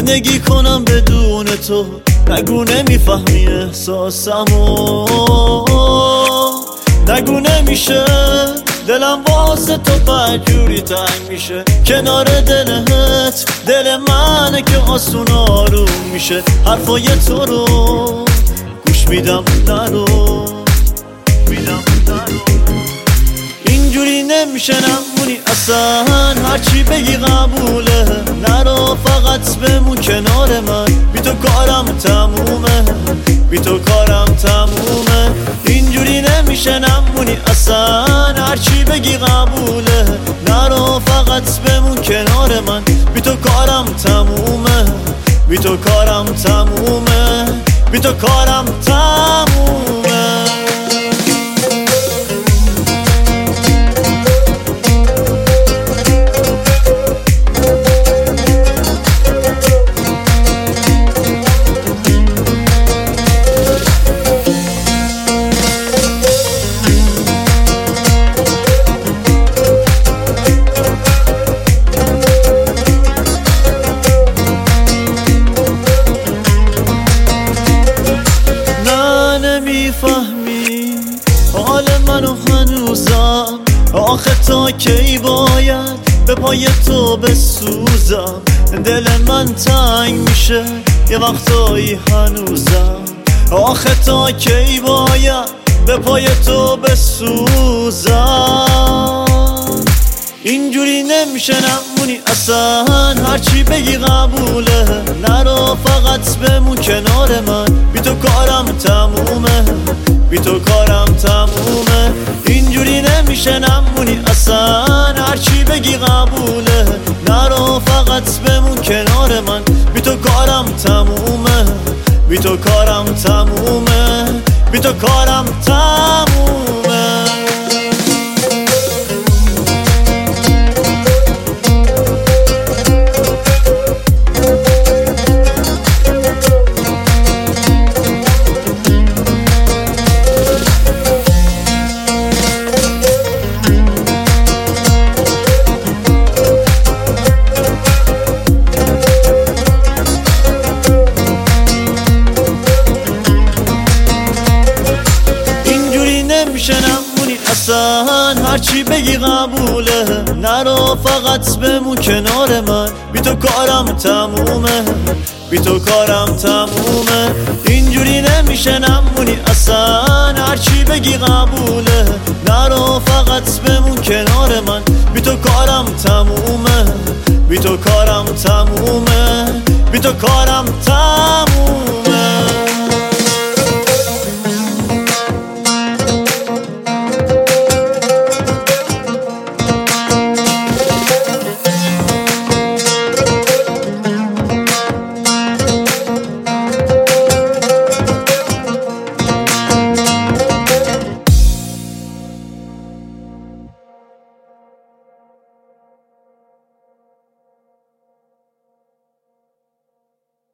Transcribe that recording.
زندگی کنم بدون تو، نگو نمیفهمی احساسمو، نگو نمیشه دلم واسه تو بدجوری تنگ میشه. کنار دلت دل منه که آسون آروم میشه. حرفای تو رو گوش میدم نرو، اینجوری نمیشه نمونی اصلا، هرچی بگی قبوله. نرو فقط بمون کنار من، بی تو کارم تمومه، بی تو کارم تمومه. اینجوری نمیشه نمونی اصلا، هرچی بگی قبوله. نرو فقط بمون کنار من، بی تو کارم تمومه، بی تو کارم تمومه، بی تو کارم تمومه. نمیفهمی حال منو هنوزم، آخه تا کی باید به پای تو بسوزم؟ دل من تنگ میشه یه وقتایی هنوزم، آخه تا کی باید به پای تو بسوزم؟ اینجوری نمیشه نمونی اصلا، هرچی بگی قبوله. نرو فقط بمون کنار من، بی تو کارم تمومه، بی تو کارم تمومه. اینجوری نمیشه نمونی اصلا، هرچی بگی قبوله. نرو فقط بمون کنار من، بی تو کارم تمومه، بی تو کارم تمومه، بی تو کارم تمومه. نمیشه نمونی اصلا، هرچی بگی قبوله. نرو فقط بمون کنار من، بی تو کارم تمومه، بی تو کارم تمومه. اینجوری نمیشه نمونی اصلا، هرچی بگی قبوله. نرو فقط بمون کنار من، بی تو کارم تمومه، بی تو کارم تمومه، بی تو کارم تمومه.